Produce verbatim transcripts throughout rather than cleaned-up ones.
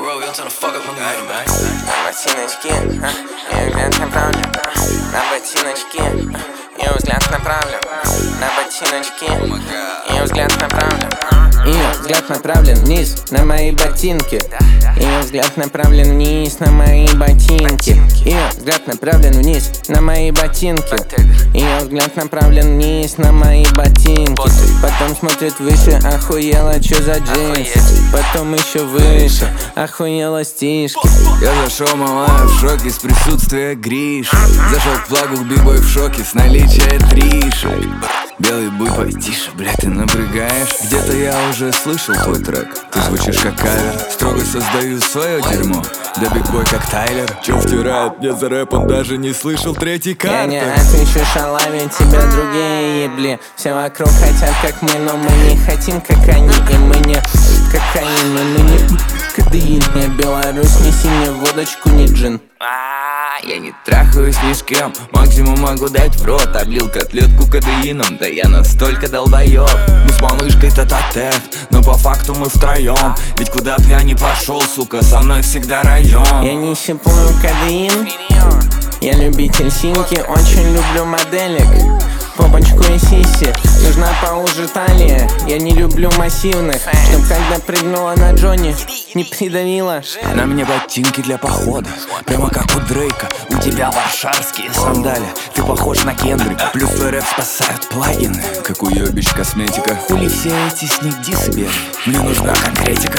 ботиночки, ее взгляд направлен на ботиночки, ее взгляд направлен на ботиночки, ее взгляд направлен. Ее взгляд направлен вниз на мои ботинки. Ее взгляд направлен вниз на мои ботинки. Ее взгляд направлен вниз на мои ботинки. Ее взгляд направлен вниз на мои ботинки. Потом смотрит выше, охуела, чё за джинсы. Потом еще выше, охуела стишки. Я зашел, малая, в шоке с присутствия Гриши. Зашел к флагу, бигбой в шоке с наличия Триши. Белый буй, потише, блядь, ты напрягаешь. Где-то я уже слышал твой трек. Ты звучишь как кавер. Строго создаю свое дерьмо. Да бигбой как Тайлер. Чё втирает мне за рэп, он даже не слышал третий карты. Я не отвечу шалами, тебя другие ебли. Все вокруг хотят как мы, но мы не хотим как они. И мы не кокаин, и мы не кадеин. Я Беларусь, неси мне водочку, не джин. Я не трахаюсь ни с кем, максимум могу дать в рот. Облил котлетку кадеином, да я настолько долбоёб. Мы с малышкой тет-а-тет, но по факту мы втроем. Ведь куда б я ни пошел, сука, со мной всегда район. Я не щипую кадеин, я любитель синьки, очень люблю моделек. Попочку и сиси, нужна поуже талия. Я не люблю массивных, чтоб когда прыгнула на Джонни, не придавила. На мне ботинки для похода, прямо как у Дрейка. У тебя варшавские сандали, ты похож на Кендрика. Плюс твой рэп спасают плагины, как уёбищ косметика. Хули все эти снегдисы бери, мне нужна конкретика.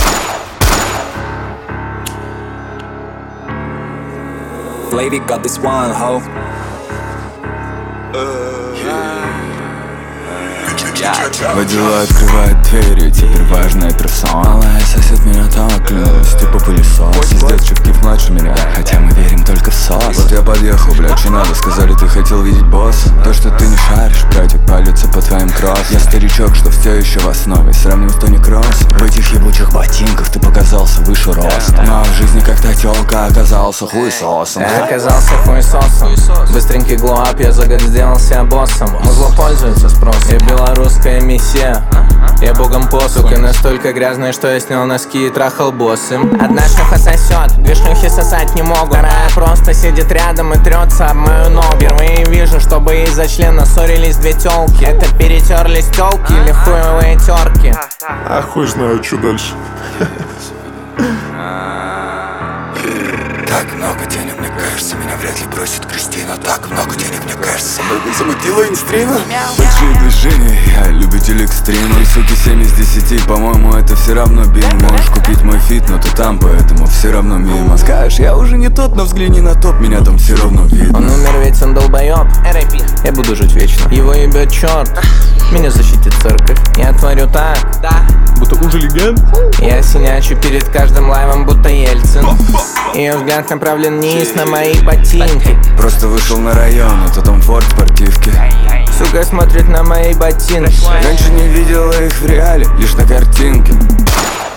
Lady got this one, ho. Водила открывает двери, теперь важная персона. Малая сосед меня так, клянусь, типа пылесос. Пиздец, чувкив младше меня, хотя мы верим только в сос. Вот я подъехал, блядь, че надо, сказали, ты хотел видеть босс. То, что ты не шаришь, братик, палится по твоим кросс. Я старичок, что все еще в основе, сравним с Тони Кросс. В этих ебучих ботинках ты показался выше роста. Но в жизни как-то тёлка оказался хуесосом. Я оказался хуесосом, быстренький глоап, я за год сделался боссом. Музло пользуется спросом, я белорусская миссия. Я богом посук и настолько грязный, что я снял носки и трахал боссом. Одна шлюха сосет, две шлюхи сосать не могут. Вторая просто сидит рядом и трется об мою ногу. Впервые вижу, чтобы из-за члена ссорились две тёлки. Это перетерлись тёлки или хуевые терки? А хуй знаю, что дальше. Так много денег, мне кажется, меня вряд ли бросит Кристина. Так много денег, мне кажется, много замутила инстрина. Большие движения, я любитель экстрима. И суки семь из десяти, по-моему, это все равно бим. Можешь купить мой фит, но ты там, поэтому все равно мимо. Скажешь, я уже не тот, но взгляни на топ, меня там все равно видно. Он умер, ведь он долбоёб. Я буду жить вечно. Его ебет черт, меня защитит церковь. Я творю так, Будто уже легенд. я синячу перед каждым лайвом, будто Ельцин. Ее взгляд направлен вниз на мои ботинки. Просто вышел на район, это Том Форд в спортивке. Сука смотрит на мои ботинки. Раньше не видела их в реале, лишь на картинке.